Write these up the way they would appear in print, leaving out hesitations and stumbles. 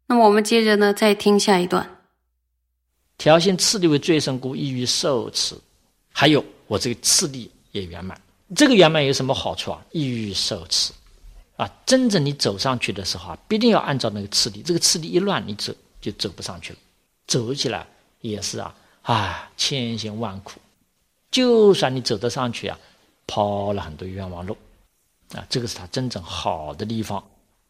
那么我们接着呢，再听下一段。 调心次第为最胜故，易于受持。还有我这个次第也圆满，这个圆满有什么好处啊？易于受持啊！真正你走上去的时候啊，必定要按照那个次第，这个次第一乱，你走就走不上去了，走起来也是千辛万苦。就算你走得上去啊，跑了很多冤枉路啊，这个是它真正好的地方。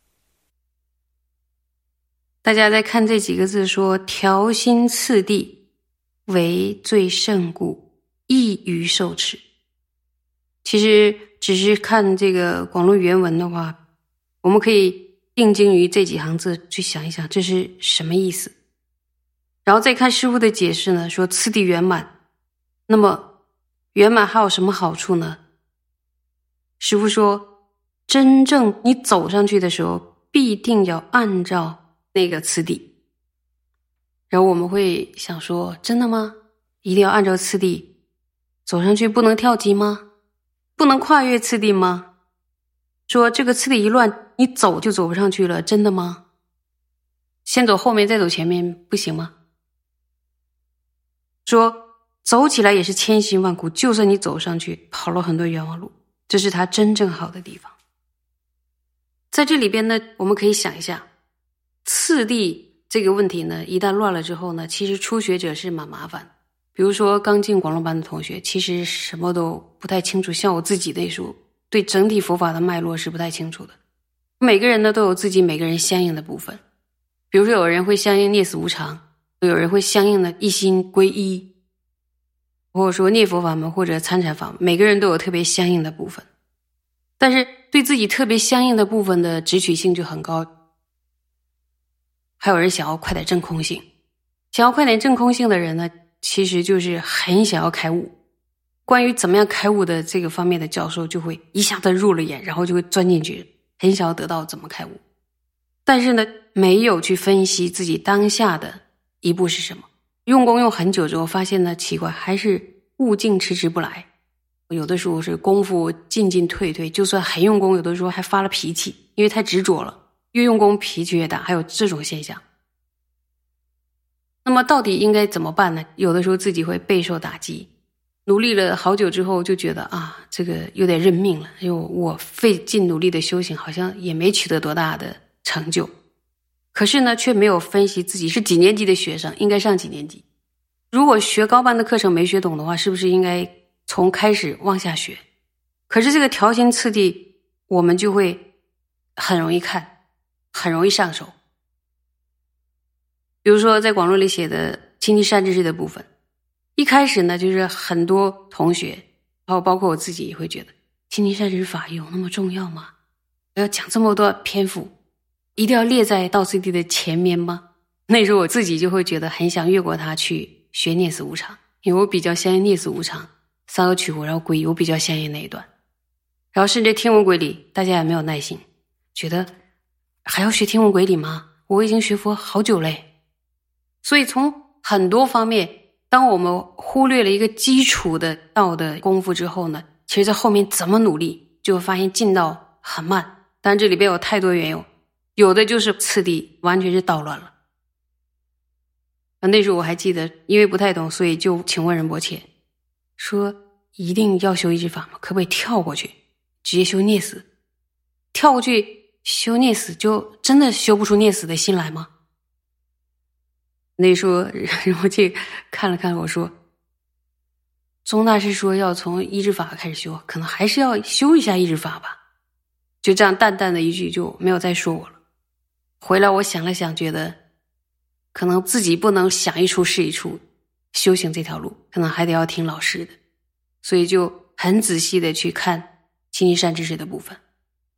大家再看这几个字说，调心次第为最胜故，易于受持。其实只是看这个广论原文的话，我们可以定睛于这几行字去想一想这是什么意思，然后再看师父的解释呢，说次第圆满，那么圆满还有什么好处呢？师父说，真正你走上去的时候，必定要按照那个次第。然后我们会想说，真的吗？一定要按照次第走上去，不能跳级吗？不能跨越次第吗？说这个次第一乱，你走就走不上去了，真的吗？先走后面再走前面不行吗？说走起来也是千辛万苦，就算你走上去跑了很多冤枉路，这是它真正好的地方。在这里边呢，我们可以想一下次第这个问题呢，一旦乱了之后呢，其实初学者是蛮麻烦。比如说刚进广论班的同学，其实什么都不太清楚，像我自己那时候对整体佛法的脉络是不太清楚的。每个人呢都有自己每个人相应的部分，比如说有人会相应涅死无常，有人会相应的一心归一，或者说念佛法门或者参禅法门，每个人都有特别相应的部分，但是对自己特别相应的部分的直取性就很高。还有人想要快点证空性，想要快点证空性的人呢，其实就是很想要开悟，关于怎么样开悟的这个方面的教授就会一下子入了眼，然后就会钻进去，很想要得到怎么开悟，但是呢没有去分析自己当下的一步是什么，用功用很久之后发现呢奇怪，还是悟境迟迟不来，有的时候是功夫进进退退，就算很用功，有的时候还发了脾气，因为太执着了，越用功脾气越大，还有这种现象。那么到底应该怎么办呢？有的时候自己会备受打击，努力了好久之后就觉得这个有点认命了，因为我费尽努力的修行好像也没取得多大的成就，可是呢却没有分析自己是几年级的学生，应该上几年级。如果学高班的课程没学懂的话，是不是应该从开始往下学？可是这个调心次第我们就会很容易看，很容易上手。比如说在广论里写的亲近善知识的部分，一开始呢就是很多同学还有包括我自己也会觉得亲近善知识法有那么重要吗？要讲这么多篇幅，一定要列在道次第的前面吗？那时候我自己就会觉得很想越过它去学涅死无常，因为我比较相信涅死无常，三恶取火然后皈依，我比较相信那一段。然后甚至听闻轨理大家也没有耐心，觉得还要学听闻轨理吗？我已经学佛好久嘞。所以从很多方面，当我们忽略了一个基础的道的功夫之后呢，其实在后面怎么努力就会发现进道很慢。当然这里边有太多缘由，有的就是次第完全是倒乱了。那时候我还记得，因为不太懂，所以就请问仁波切说，一定要修一支法吗？可不可以跳过去直接修涅死？跳过去修涅死就真的修不出涅死的心来吗？那时候仁波切看了看我说，宗大师说要从一支法开始修，可能还是要修一下一支法吧。就这样淡淡的一句就没有再说我了。回来我想了想，觉得可能自己不能想一出是一出，修行这条路可能还得要听老师的，所以就很仔细的去看亲近善知识的部分。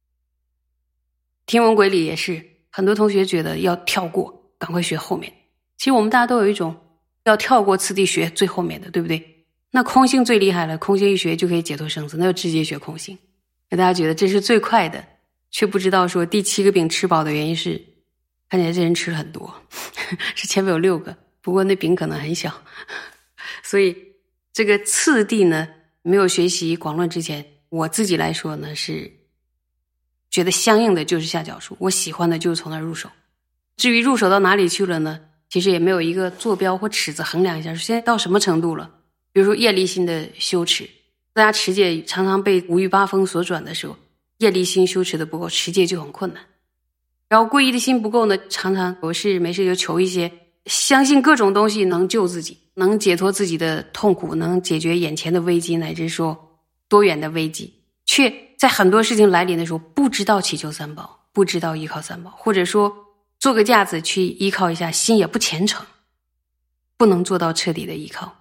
听闻轨理也是，很多同学觉得要跳过，赶快学后面。其实我们大家都有一种要跳过次第学最后面的，对不对？那空性最厉害了，空性一学就可以解脱生死，那就直接学空性。大家觉得这是最快的，却不知道说第7个饼吃饱的原因是看起来这人吃了很多是前面有6个，不过那饼可能很小所以这个次第呢，没有学习广论之前，我自己来说呢是觉得相应的就是下脚书，我喜欢的就是从那入手。 至于入手到哪里去了呢？其实也没有一个坐标或尺子衡量一下，现在到什么程度了。比如说业力心的修持，大家持戒常常被五欲八风所转的时候，业力心修持的不够，持戒就很困难。然后皈依的心不够呢，常常有事没事就求一些相信各种东西能救自己，能解脱自己的痛苦，能解决眼前的危机，乃至说多远的危机，却在很多事情来临的时候不知道祈求三宝，不知道依靠三宝，或者说做个架子去依靠一下，心也不虔诚，不能做到彻底的依靠。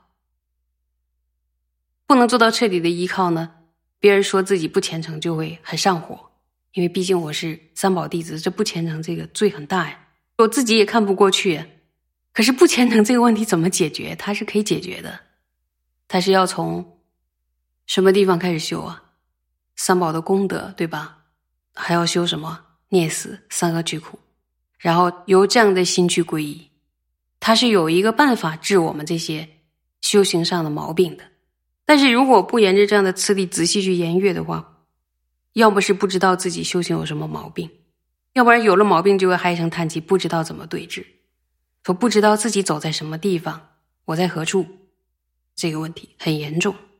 不能做到彻底的依靠呢，别人说自己不虔诚就会很上火，因为毕竟我是三宝弟子，这不虔诚这个罪很大呀，我自己也看不过去呀。可是不虔诚这个问题怎么解决？它是可以解决的，它是要从什么地方开始修啊？三宝的功德，对吧？还要修什么？孽死、三恶俱苦，然后由这样的心去皈依，它是有一个办法治我们这些修行上的毛病的。但是如果不沿着这样的次第仔细去研阅的话，要么是不知道自己修行有什么毛病，要不然有了毛病就会唉声叹气，不知道怎么对治，说不知道自己走在什么地方，我在何处，这个问题很严重。